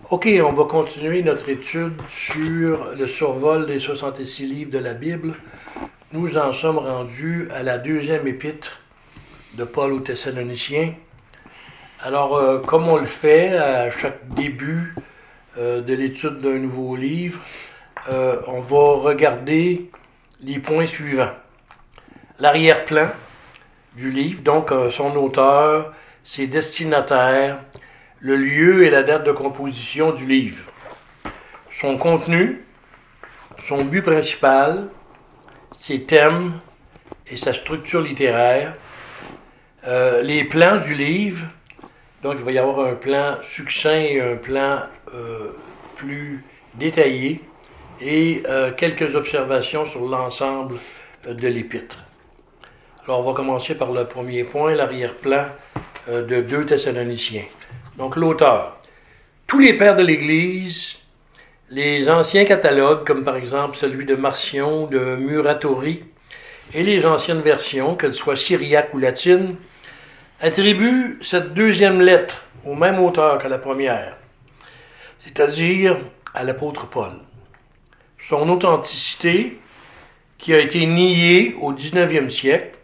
OK, on va continuer notre étude sur le survol des 66 livres de la Bible. Nous en sommes rendus à la deuxième épître de Paul aux Thessaloniciens. Alors, comme on le fait à chaque début de l'étude d'un nouveau livre, on va regarder les points suivants. L'arrière-plan du livre, donc son auteur, ses destinataires, le lieu et la date de composition du livre, son contenu, son but principal, ses thèmes et sa structure littéraire, les plans du livre. Donc, il va y avoir un plan succinct et un plan plus détaillé et quelques observations sur l'ensemble de l'épître. Alors, on va commencer par le premier point, l'arrière-plan de 2 Thessaloniciens. Donc, l'auteur. Tous les pères de l'Église, les anciens catalogues, comme par exemple celui de Marcion, de Muratori, et les anciennes versions, qu'elles soient syriaques ou latines, attribuent cette deuxième lettre au même auteur que la première, c'est-à-dire à l'apôtre Paul. Son authenticité, qui a été niée au 19e siècle,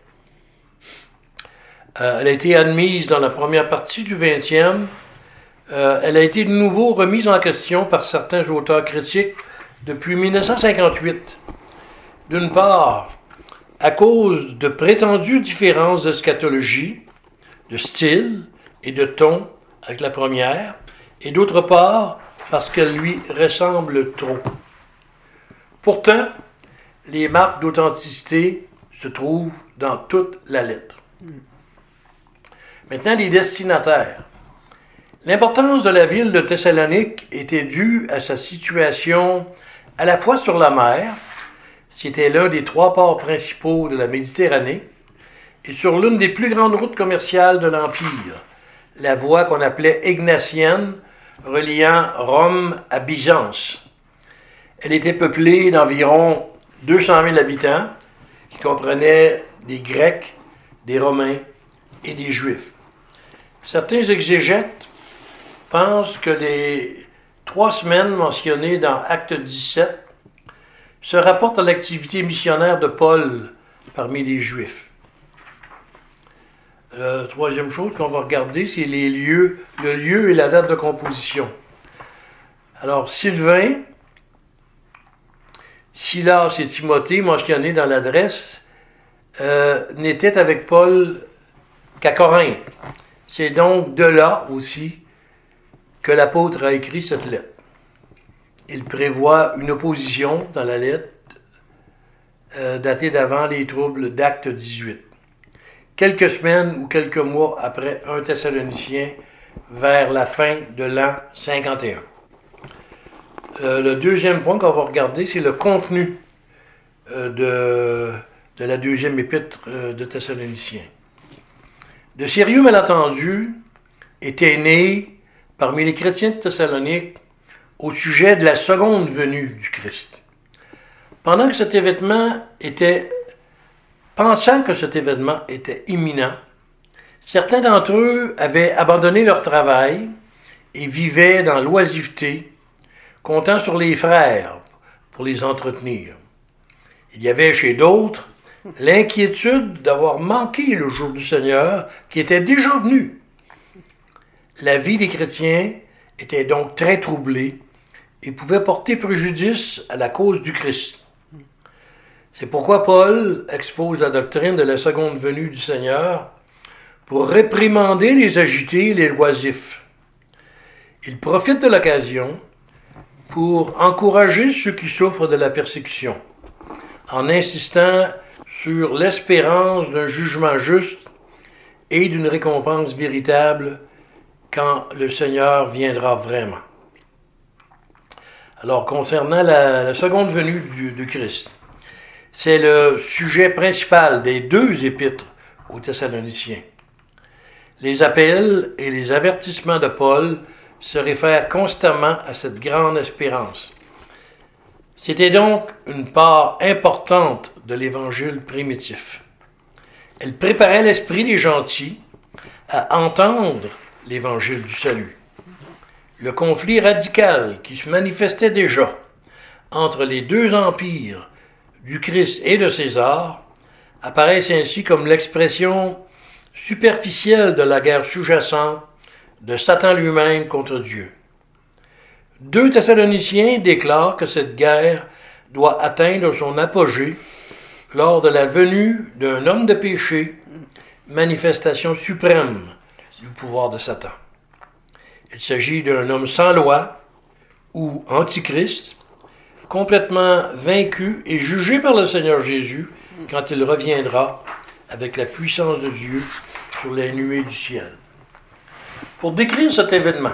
elle a été admise dans la première partie du 20e. Elle a été de nouveau remise en question par certains auteurs critiques depuis 1958. D'une part, à cause de prétendues différences d'eschatologie, de style et de ton avec la première, et d'autre part, parce qu'elle lui ressemble trop. Pourtant, les marques d'authenticité se trouvent dans toute la lettre. Maintenant, les destinataires. L'importance de la ville de Thessalonique était due à sa situation à la fois sur la mer, c'était l'un des 3 ports principaux de la Méditerranée, et sur l'une des plus grandes routes commerciales de l'Empire, la voie qu'on appelait Egnatienne, reliant Rome à Byzance. Elle était peuplée d'environ 200 000 habitants, qui comprenaient des Grecs, des Romains et des Juifs. Certains exégètes pensent que les 3 semaines mentionnées dans Acte 17 se rapportent à l'activité missionnaire de Paul parmi les Juifs. La troisième chose qu'on va regarder, c'est le lieu et la date de composition. Alors, Sylvain, Silas et Timothée, mentionnés dans l'adresse, n'étaient avec Paul qu'à Corinthe. C'est donc de là aussi que l'apôtre a écrit cette lettre. Il prévoit une opposition dans la lettre datée d'avant les troubles d'Acte 18. Quelques semaines ou quelques mois après 1 Thessalonicien, vers la fin de l'an 51. Le deuxième point qu'on va regarder, c'est le contenu de la deuxième épître de Thessaloniciens. De sérieux malentendus étaient nés parmi les chrétiens de Thessalonique au sujet de la seconde venue du Christ. Pensant que cet événement était imminent, certains d'entre eux avaient abandonné leur travail et vivaient dans l'oisiveté, comptant sur les frères pour les entretenir. Il y avait chez d'autres l'inquiétude d'avoir manqué le jour du Seigneur qui était déjà venu. La vie des chrétiens était donc très troublée et pouvait porter préjudice à la cause du Christ. C'est pourquoi Paul expose la doctrine de la seconde venue du Seigneur pour réprimander les agités et les oisifs. Il profite de l'occasion pour encourager ceux qui souffrent de la persécution, en insistant sur l'espérance d'un jugement juste et d'une récompense véritable quand le Seigneur viendra vraiment. Alors, concernant la seconde venue du Christ, c'est le sujet principal des 2 épîtres aux Thessaloniciens. Les appels et les avertissements de Paul se réfèrent constamment à cette grande espérance. C'était donc une part importante de l'Évangile primitif. Elle préparait l'esprit des gentils à entendre l'Évangile du salut. le conflit radical qui se manifestait déjà entre les deux empires du Christ et de César apparaissent ainsi comme l'expression superficielle de la guerre sous-jacente de Satan lui-même contre Dieu. 2 Thessaloniciens déclarent que cette guerre doit atteindre son apogée lors de la venue d'un homme de péché, manifestation suprême du pouvoir de Satan. Il s'agit d'un homme sans loi ou antichrist, complètement vaincu et jugé par le Seigneur Jésus quand il reviendra avec la puissance de Dieu sur les nuées du ciel. Pour décrire cet événement,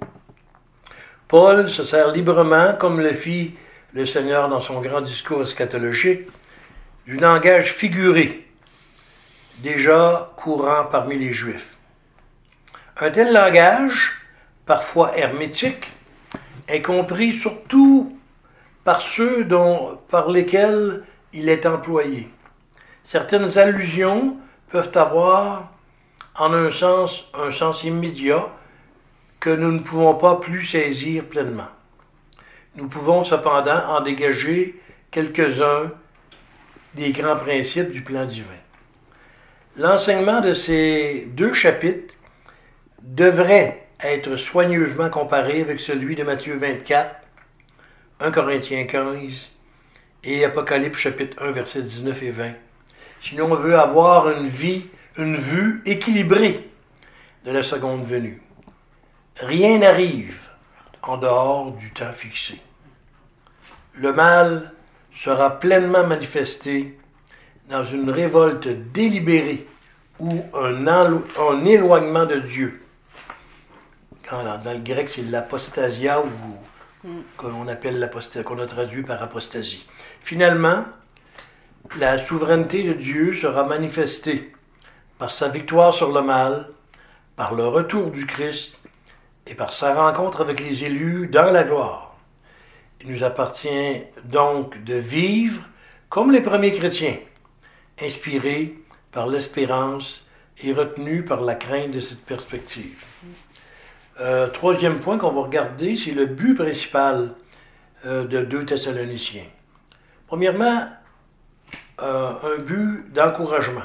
Paul se sert librement, comme le fit le Seigneur dans son grand discours eschatologique, du langage figuré, déjà courant parmi les Juifs. Un tel langage, parfois hermétique, est compris surtout par ceux par lesquels il est employé. Certaines allusions peuvent avoir en un sens immédiat que nous ne pouvons pas plus saisir pleinement. Nous pouvons cependant en dégager quelques-uns des grands principes du plan divin. L'enseignement de ces 2 chapitres devrait être soigneusement comparé avec celui de Matthieu 24, 1 Corinthiens 15 et Apocalypse chapitre 1, versets 19 et 20. Si l'on veut avoir une vue équilibrée de la seconde venue. Rien n'arrive en dehors du temps fixé. Le mal sera pleinement manifesté dans une révolte délibérée ou un éloignement de Dieu. Dans le grec, c'est l'apostasia ou qu'on a traduit par apostasie. Finalement, la souveraineté de Dieu sera manifestée par sa victoire sur le mal, par le retour du Christ et par sa rencontre avec les élus dans la gloire. Il nous appartient donc de vivre comme les premiers chrétiens, inspirés par l'espérance et retenus par la crainte de cette perspective. Troisième point qu'on va regarder, c'est le but principal de 2 Thessaloniciens. Premièrement, un but d'encouragement.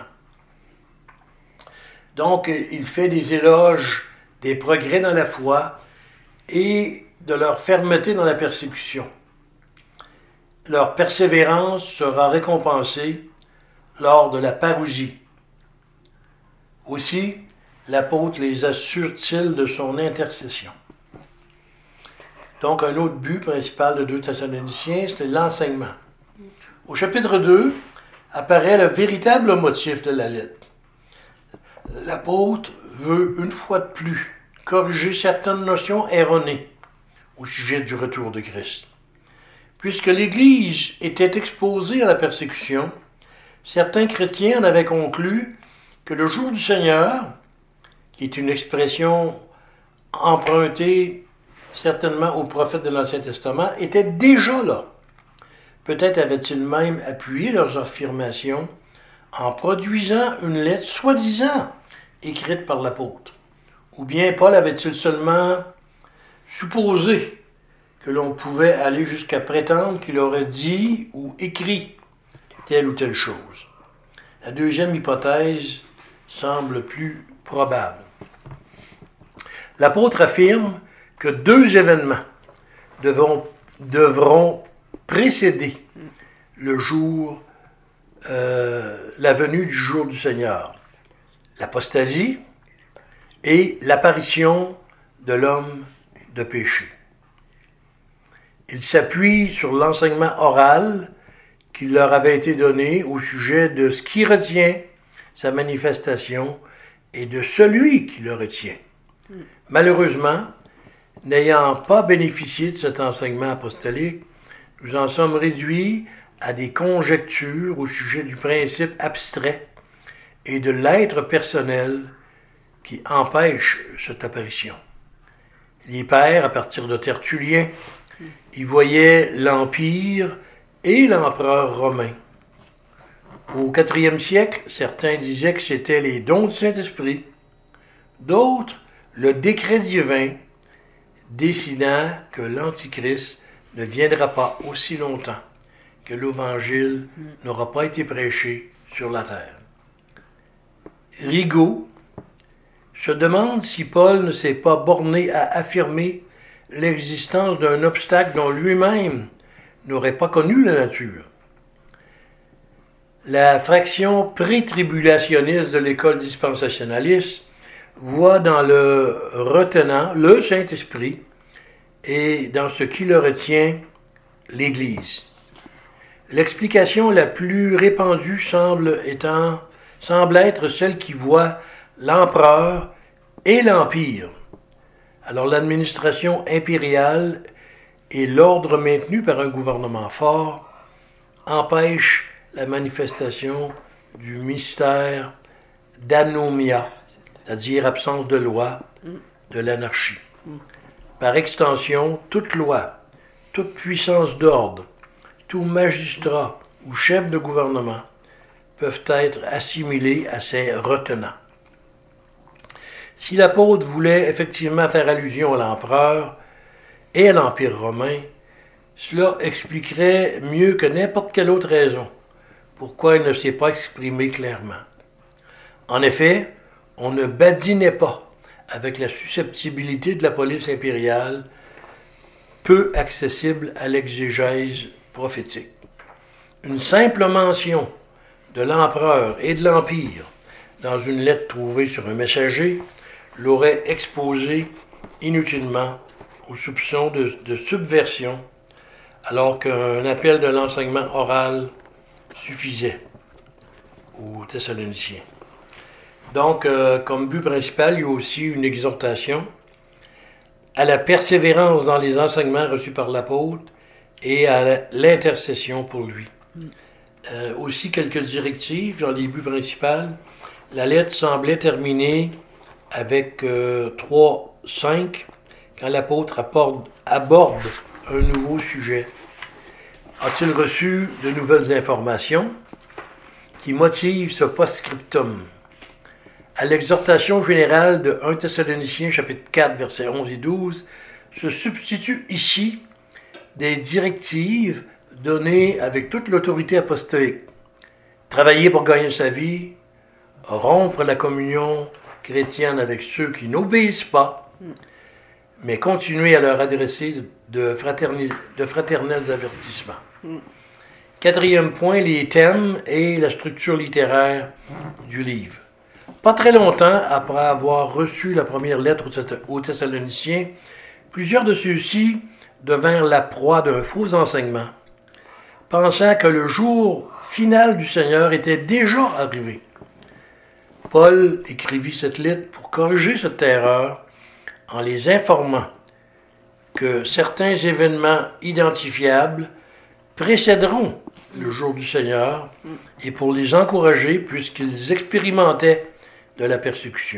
Donc, il fait des éloges des progrès dans la foi et de leur fermeté dans la persécution. Leur persévérance sera récompensée lors de la parousie. Aussi, l'apôtre les assure-t-il de son intercession. Donc, un autre but principal de 2 Thessaloniciens, c'est l'enseignement. Au chapitre 2, apparaît le véritable motif de la lettre. L'apôtre veut, une fois de plus, corriger certaines notions erronées au sujet du retour de Christ. Puisque l'Église était exposée à la persécution, certains chrétiens en avaient conclu que le jour du Seigneur, qui est une expression empruntée certainement aux prophètes de l'Ancien Testament, était déjà là. Peut-être avaient-ils même appuyé leurs affirmations en produisant une lettre soi-disant écrite par l'apôtre. Ou bien Paul avait-il seulement supposé que l'on pouvait aller jusqu'à prétendre qu'il aurait dit ou écrit telle ou telle chose. La deuxième hypothèse semble plus probable. L'apôtre affirme que 2 événements devront précéder le jour, la venue du jour du Seigneur. L'apostasie et l'apparition de l'homme de péché. Il s'appuie sur l'enseignement oral qui leur avait été donné au sujet de ce qui retient sa manifestation et de celui qui le retient. Malheureusement, n'ayant pas bénéficié de cet enseignement apostolique, nous en sommes réduits à des conjectures au sujet du principe abstrait et de l'être personnel qui empêche cette apparition. Les pères, à partir de Tertullien, y voyaient l'Empire et l'empereur romain. Au IVe siècle, certains disaient que c'était les dons du Saint-Esprit, d'autres le décret divin, décidant que l'Antichrist ne viendra pas aussi longtemps que l'Évangile n'aura pas été prêché sur la terre. Rigaud se demande si Paul ne s'est pas borné à affirmer l'existence d'un obstacle dont lui-même n'aurait pas connu la nature. La fraction pré-tribulationniste de l'école dispensationaliste voit dans le retenant le Saint-Esprit et dans ce qui le retient, l'Église. L'explication la plus répandue semble être celle qui voit l'empereur et l'empire. Alors l'administration impériale et l'ordre maintenu par un gouvernement fort empêchent la manifestation du mystère d'anomia, c'est-à-dire absence de loi, de l'anarchie. Par extension, toute loi, toute puissance d'ordre, tout magistrat ou chef de gouvernement peuvent être assimilés à ces retenants. Si l'apôtre voulait effectivement faire allusion à l'empereur et à l'Empire romain, cela expliquerait mieux que n'importe quelle autre raison pourquoi il ne s'est pas exprimé clairement. En effet, on ne badinait pas avec la susceptibilité de la police impériale, peu accessible à l'exégèse prophétique. Une simple mention de l'empereur et de l'empire dans une lettre trouvée sur un messager l'aurait exposé inutilement aux soupçons de subversion, alors qu'un appel de l'enseignement oral suffisait aux Thessaloniciens. Donc, comme but principal, il y a aussi une exhortation à la persévérance dans les enseignements reçus par l'apôtre et à l'intercession pour lui. Aussi quelques directives dans les buts principaux. La lettre semblait terminer avec 3.5 quand l'apôtre aborde un nouveau sujet. A-t-il reçu de nouvelles informations qui motivent ce post-scriptum? À l'exhortation générale de 1 Thessaloniciens chapitre 4, versets 11 et 12, se substituent ici des directives données avec toute l'autorité apostolique. Travailler pour gagner sa vie, rompre la communion chrétienne avec ceux qui n'obéissent pas, mais continuer à leur adresser de fraternels avertissements. Quatrième point, les thèmes et la structure littéraire du livre. Pas très longtemps après avoir reçu la première lettre aux Thessaloniciens, plusieurs de ceux-ci devinrent la proie d'un faux enseignement, pensant que le jour final du Seigneur était déjà arrivé. Paul écrivit cette lettre pour corriger cette erreur en les informant que certains événements identifiables précéderont le jour du Seigneur et pour les encourager puisqu'ils expérimentaient de la persécution.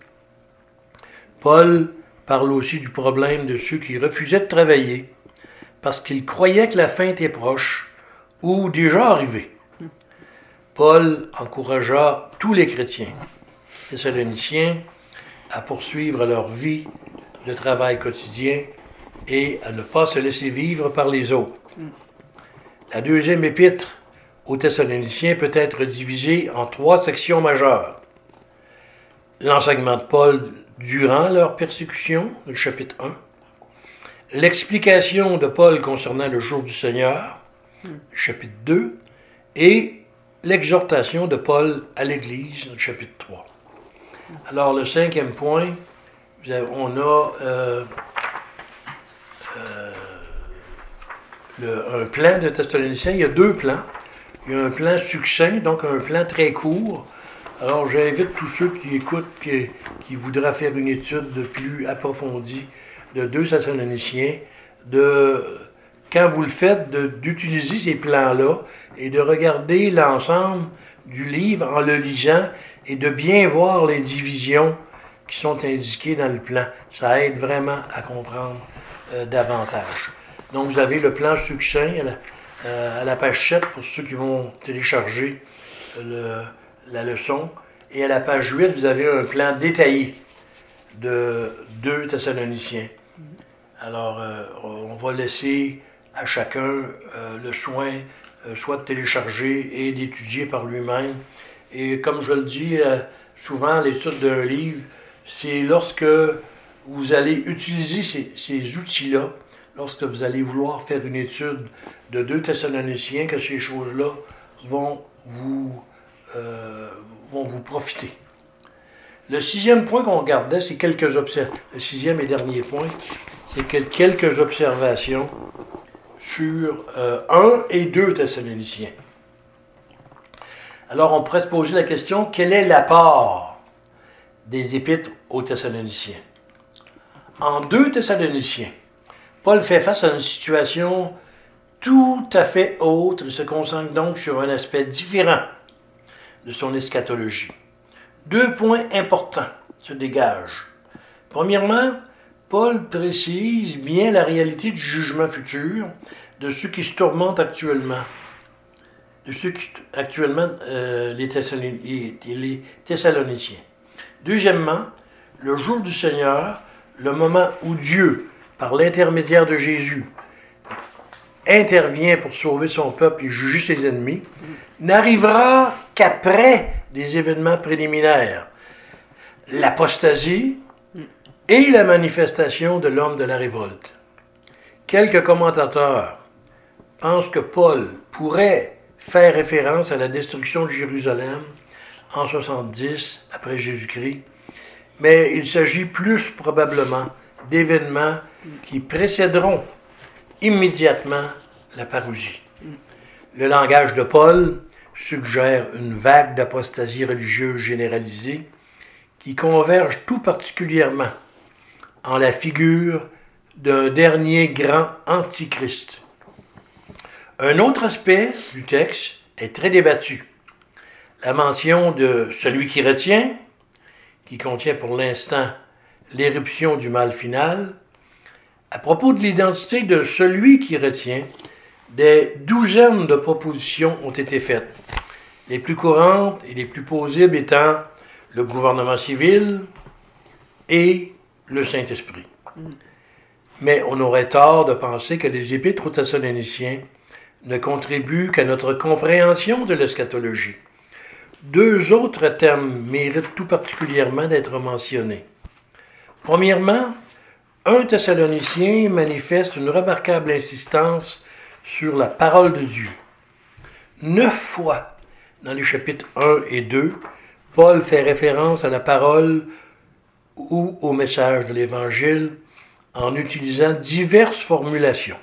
Paul parle aussi du problème de ceux qui refusaient de travailler parce qu'ils croyaient que la fin était proche ou déjà arrivée. Paul encouragea tous les chrétiens thessaloniciens à poursuivre leur vie de travail quotidien et à ne pas se laisser vivre par les autres. La deuxième épître aux Thessaloniciens peut être divisée en 3 sections majeures. L'enseignement de Paul durant leur persécution, le chapitre 1. L'explication de Paul concernant le jour du Seigneur, le chapitre 2. Et l'exhortation de Paul à l'Église, le chapitre 3. Alors, le 5e point, on a un plan de Thessaloniciens. Il y a 2 plans. Il y a un plan succinct, donc un plan très court. Alors, j'invite tous ceux qui écoutent, qui voudraient faire une étude de plus approfondie de 2 Thessaloniciens, quand vous le faites, d'utiliser ces plans-là et de regarder l'ensemble du livre en le lisant et de bien voir les divisions qui sont indiquées dans le plan. Ça aide vraiment à comprendre davantage. Donc, vous avez le plan succinct à la page 7 pour ceux qui vont télécharger la leçon. Et à la page 8, vous avez un plan détaillé de 2 Thessaloniciens. Alors, on va laisser à chacun le soin soit de télécharger et d'étudier par lui-même. Et comme je le dis souvent, l'étude d'un livre, c'est lorsque vous allez utiliser ces outils-là, lorsque vous allez vouloir faire une étude de 2 Thessaloniciens, que ces choses-là vont vous profiter. Le 6e point qu'on regardait, c'est quelques observations. Le 6e et dernier point, c'est quelques observations sur 1 et 2 Thessaloniciens. Alors, on pourrait se poser la question, quel est l'apport des épîtres aux Thessaloniciens? En 2 Thessaloniciens, Paul fait face à une situation tout à fait autre et se concentre donc sur un aspect différent de son eschatologie. 2 points importants se dégagent. Premièrement, Paul précise bien la réalité du jugement futur de ceux qui se tourmentent actuellement. Les Thessaloniciens. Deuxièmement, le jour du Seigneur, le moment où Dieu, par l'intermédiaire de Jésus, intervient pour sauver son peuple et juger ses ennemis, n'arrivera qu'après des événements préliminaires. L'apostasie et la manifestation de l'homme de la révolte. Quelques commentateurs pensent que Paul pourrait faire référence à la destruction de Jérusalem en 70 après Jésus-Christ, mais il s'agit plus probablement d'événements qui précéderont immédiatement la parousie. Le langage de Paul suggère une vague d'apostasie religieuse généralisée qui converge tout particulièrement en la figure d'un dernier grand antichrist. Un autre aspect du texte est très débattu. La mention de celui qui retient, qui contient pour l'instant l'éruption du mal final. À propos de l'identité de celui qui retient, des douzaines de propositions ont été faites. Les plus courantes et les plus plausibles étant le gouvernement civil et le Saint-Esprit. Mais on aurait tort de penser que les épîtres aux Thessaloniciens ne contribuent qu'à notre compréhension de l'eschatologie. 2 autres termes méritent tout particulièrement d'être mentionnés. Premièrement, 1 Thessalonicien manifeste une remarquable insistance sur la parole de Dieu. 9 fois dans les chapitres 1 et 2, Paul fait référence à la parole ou au message de l'Évangile en utilisant diverses formulations.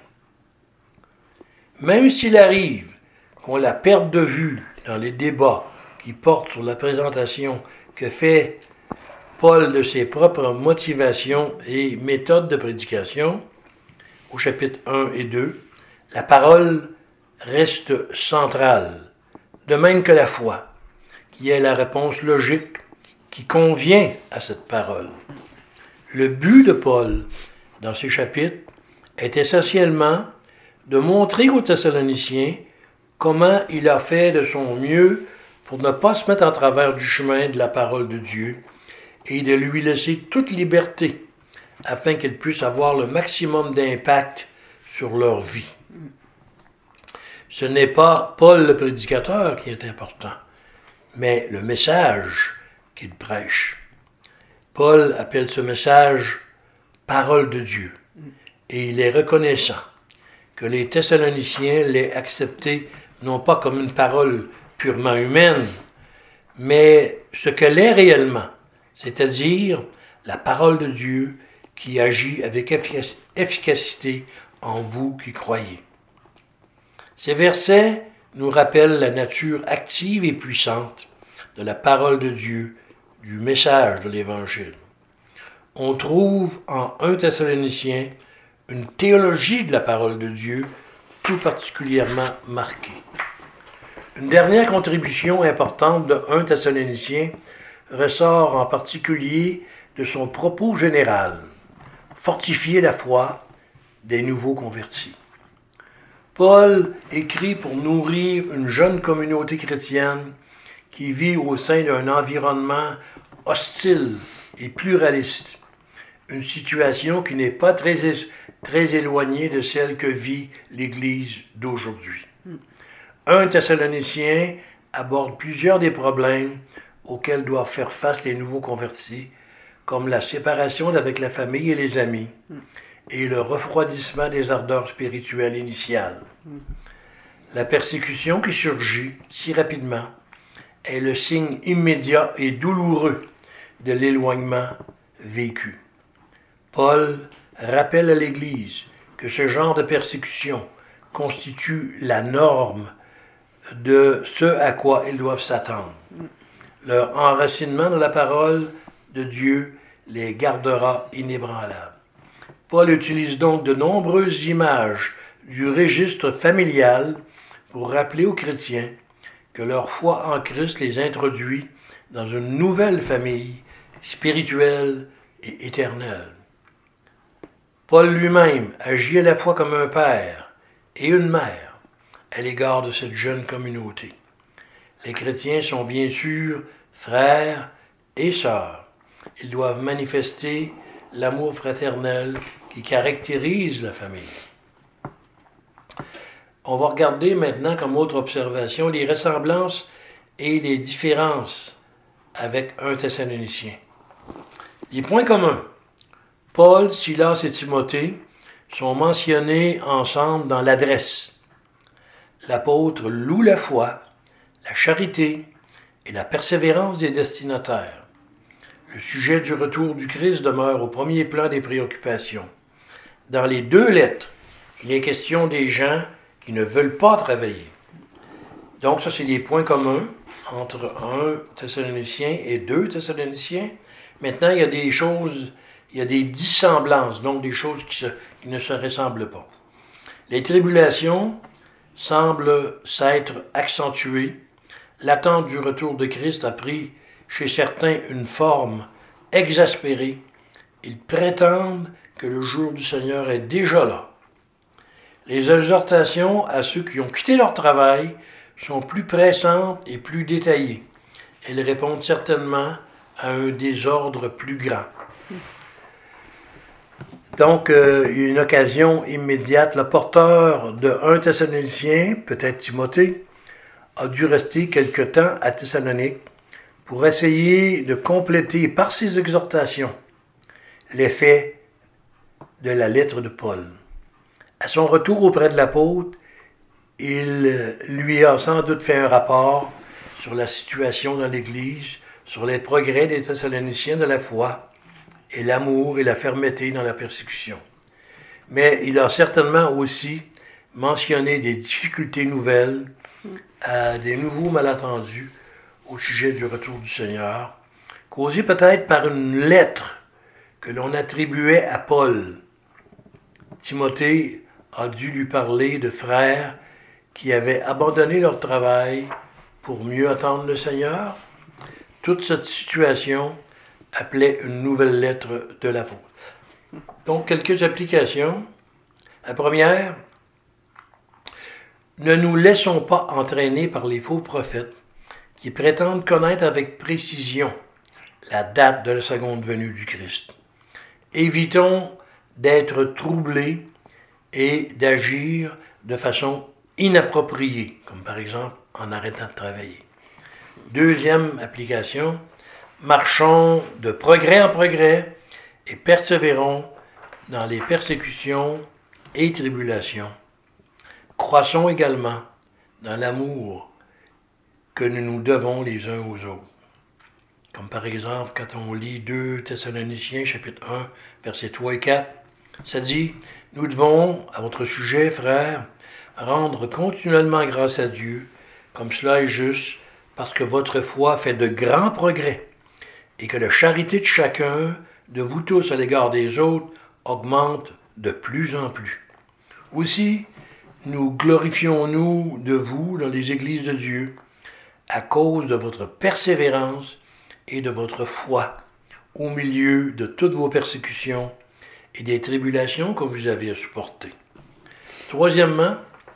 Même s'il arrive qu'on la perde de vue dans les débats qui portent sur la présentation que fait Paul de ses propres motivations et méthodes de prédication, au chapitre 1 et 2, la parole reste centrale, de même que la foi, qui est la réponse logique qui convient à cette parole. Le but de Paul, dans ces chapitres, est essentiellement de montrer aux Thessaloniciens comment il a fait de son mieux pour ne pas se mettre en travers du chemin de la parole de Dieu et de lui laisser toute liberté afin qu'ils puissent avoir le maximum d'impact sur leur vie. Ce n'est pas Paul le prédicateur qui est important, mais le message qu'il prêche. Paul appelle ce message « parole de Dieu » et il est reconnaissant que les Thessaloniciens l'aient accepté non pas comme une parole purement humaine, mais ce qu'elle est réellement, c'est-à-dire la parole de Dieu qui agit avec efficacité en vous qui croyez. Ces versets nous rappellent la nature active et puissante de la parole de Dieu, du message de l'Évangile. On trouve en 1 Thessaloniciens une théologie de la parole de Dieu tout particulièrement marquée. Une dernière contribution importante de 1 Thessaloniciens ressort en particulier de son propos général, fortifier la foi des nouveaux convertis. Paul écrit pour nourrir une jeune communauté chrétienne qui vit au sein d'un environnement hostile et pluraliste, une situation qui n'est pas très très éloignée de celle que vit l'Église d'aujourd'hui. 1 Thessaloniciens aborde plusieurs des problèmes auxquels doivent faire face les nouveaux convertis, comme la séparation avec la famille et les amis, et le refroidissement des ardeurs spirituelles initiales. La persécution qui surgit si rapidement est le signe immédiat et douloureux de l'éloignement vécu. Paul rappelle à l'Église que ce genre de persécution constitue la norme de ce à quoi ils doivent s'attendre. Leur enracinement dans la parole de Dieu les gardera inébranlables. Paul utilise donc de nombreuses images du registre familial pour rappeler aux chrétiens que leur foi en Christ les introduit dans une nouvelle famille spirituelle et éternelle. Paul lui-même agit à la fois comme un père et une mère à l'égard de cette jeune communauté. Les chrétiens sont bien sûr frères et sœurs. Ils doivent manifester l'amour fraternel qui caractérise la famille. On va regarder maintenant comme autre observation les ressemblances et les différences avec 1 Thessaloniciens. Les points communs. Paul, Silas et Timothée sont mentionnés ensemble dans l'adresse. L'apôtre loue la foi, la charité et la persévérance des destinataires. Le sujet du retour du Christ demeure au premier plan des préoccupations. Dans les deux lettres, il est question des gens qui ne veulent pas travailler. Donc ça, c'est les points communs entre 1 Thessaloniciens et 2 Thessaloniciens. Maintenant, il y a des choses, il y a des dissemblances, donc des choses qui ne se ressemblent pas. Les tribulations semblent s'être accentuées. L'attente du retour de Christ a pris chez certains une forme exaspérée. Ils prétendent que le jour du Seigneur est déjà là. Les exhortations à ceux qui ont quitté leur travail sont plus pressantes et plus détaillées. Elles répondent certainement à un désordre plus grand. Donc, une occasion immédiate. Le porteur de 1 Thessaloniciens, peut-être Timothée, a dû rester quelque temps à Thessalonique pour essayer de compléter par ses exhortations l'effet de la lettre de Paul. À son retour auprès de l'apôtre, il lui a sans doute fait un rapport sur la situation dans l'Église, sur les progrès des Thessaloniciens de la foi, et l'amour et la fermeté dans la persécution. Mais il a certainement aussi mentionné des difficultés nouvelles, des nouveaux malentendus au sujet du retour du Seigneur, causés peut-être par une lettre que l'on attribuait à Paul. Timothée a dû lui parler de frères qui avaient abandonné leur travail pour mieux attendre le Seigneur. Toute cette situation appelait une nouvelle lettre de l'apôtre. Donc, quelques applications. La première, ne nous laissons pas entraîner par les faux prophètes qui prétendent connaître avec précision la date de la seconde venue du Christ. Évitons d'être troublés et d'agir de façon inappropriée, comme par exemple en arrêtant de travailler. Deuxième application, marchons de progrès en progrès et persévérons dans les persécutions et tribulations. Croissons également dans l'amour que nous nous devons les uns aux autres. Comme par exemple, quand on lit 2 Thessaloniciens, chapitre 1, versets 3 et 4, ça dit « Nous devons, à votre sujet, frères, rendre continuellement grâce à Dieu, comme cela est juste, parce que votre foi fait de grands progrès, et que la charité de chacun, de vous tous à l'égard des autres, augmente de plus en plus. Aussi, nous glorifions-nous de vous dans les églises de Dieu, à cause de votre persévérance et de votre foi, au milieu de toutes vos persécutions et des tribulations que vous avez à supporter. Troisièmement,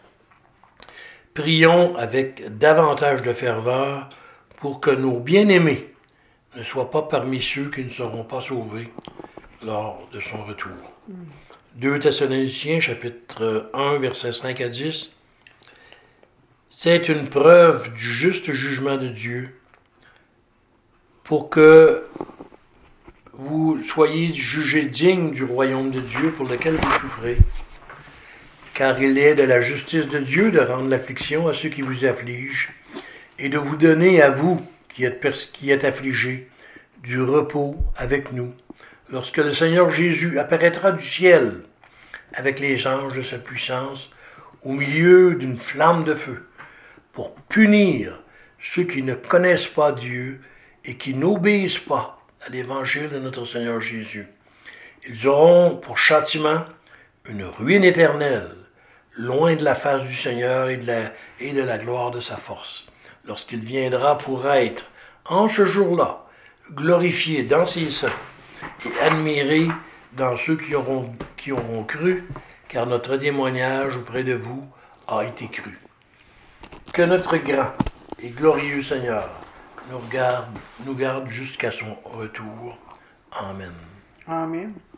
prions avec davantage de ferveur pour que nos bien-aimés ne soient pas parmi ceux qui ne seront pas sauvés lors de son retour. 2 Thessaloniciens, chapitre 1, versets 5 à 10. C'est une preuve du juste jugement de Dieu pour que vous soyez jugés dignes du royaume de Dieu pour lequel vous souffrez. Car il est de la justice de Dieu de rendre l'affliction à ceux qui vous affligent et de vous donner à vous qui êtes affligés du repos avec nous, lorsque le Seigneur Jésus apparaîtra du ciel avec les anges de sa puissance au milieu d'une flamme de feu pour punir ceux qui ne connaissent pas Dieu et qui n'obéissent pas à l'évangile de notre Seigneur Jésus. Ils auront pour châtiment une ruine éternelle, loin de la face du Seigneur et de la gloire de sa force, lorsqu'il viendra pour être, en ce jour-là, glorifié dans ses saints et admiré dans ceux qui auront cru, car notre témoignage auprès de vous a été cru. Que notre grand et glorieux Seigneur nous garde jusqu'à son retour. Amen. Amen.